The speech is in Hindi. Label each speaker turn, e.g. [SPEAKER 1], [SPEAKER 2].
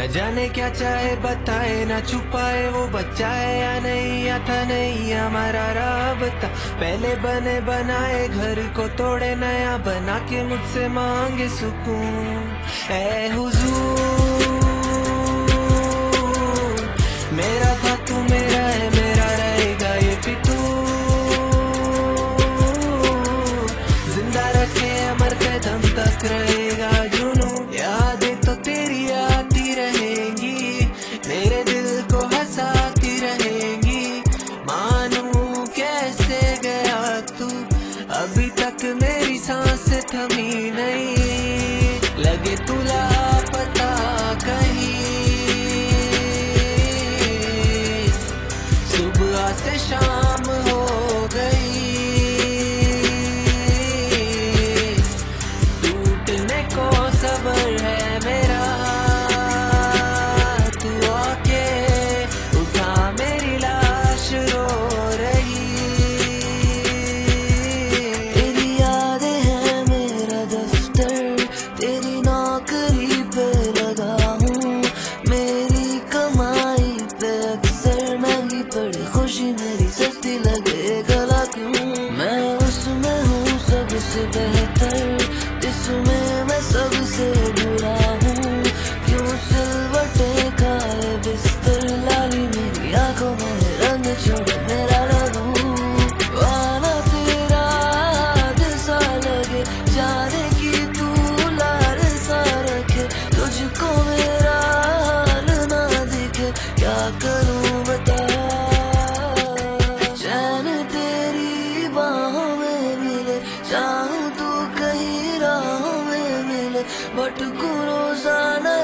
[SPEAKER 1] न जाने क्या चाहे बताए ना छुपाए, वो बच्चा है या नहीं, या था नहीं हमारा राबता। पहले बने बनाए घर को तोड़े, नया बना के मुझसे मांगे सुकून। ऐ हुजूर, मेरा था तू मेरा है, मेरा रहेगा ये फितूर। जिंदा रखे अमर कदम तक रहेगा जुनून। यादें तो तेरी आती रहेंगी, मेरे दिल को हंसाती रहेंगी। मानूं कैसे गया तू, अभी तक मेरी सांस थमी नहीं। लगे तू लापता कहीं, सुबह से शाम हो गई। टूटने को सब्र है मेरा, तू आके उठा मेरी लाश रो रही। तेरी यादें हैं मेरा दफ्तर, तेरी नौकरी पे लगा हूँ। मेरी कमाई पे अक्सर महंगी पड़े खुशी मेरी सस्ती लगे गला क्यों। मैं उसमें हूँ सबसे बेहतर, इसमें मैं सबसे बुरा हूँ। क्यों सिलवटे खाए बिस्तर, लाली मेरी आंखों में रंग छोड़ मेरा लगूं। वाला तेरा दिल सा लगे, जाने की तू लार सा रखे। तुझको मेरा हाल ना दिखे, क्या करूं बता। चैन तेरी बाहों में मिले, चाहूं तू कहीं राहों में मिले। भटकूं रोजाना